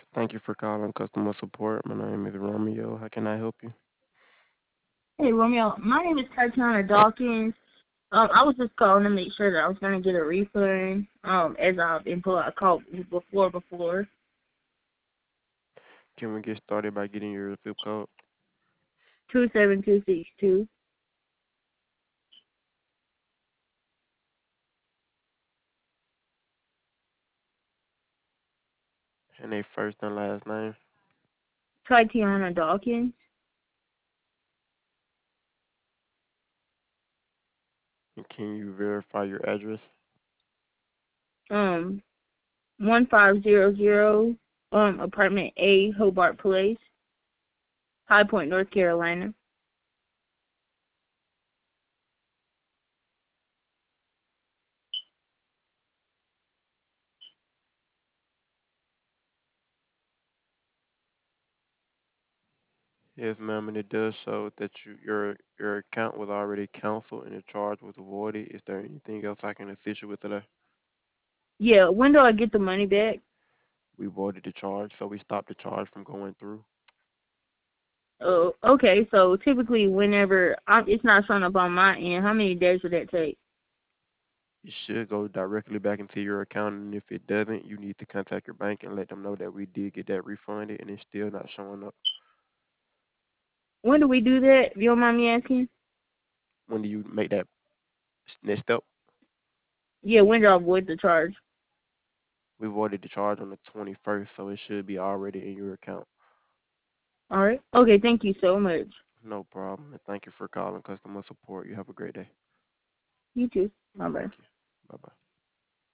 Thank you for calling customer support. My name is Romeo. How can I help you? Hey Romeo, my name is Tatiana Dawkins. I was just calling to make sure that I was gonna get a refund. As I've been told, I called before. Can we get started by getting your zip code 27262. and a first and last name? Tatiana Dawkins. And can you verify your address? Um, 1500 apartment A, Hobart Place, High Point, North Carolina. Yes, ma'am, and it does show that your account was already canceled and the charge was avoided. Is there anything else I can assist you with today? Yeah, when do I get the money back? We voided the charge, so we stopped the charge from going through. Oh, okay. So typically, whenever it's not showing up on my end, how many days would that take? It should go directly back into your account, and if it doesn't, you need to contact your bank and let them know that we did get that refunded and it's still not showing up. When do we do that? If you don't mind me asking? When do you make that next step? Yeah, when do I avoid the charge? We voided the charge on the 21st, so it should be already in your account. All right. Okay, thank you so much. No problem. And thank you for calling customer support. You have a great day. You too. Bye bye. Thank you. Bye bye.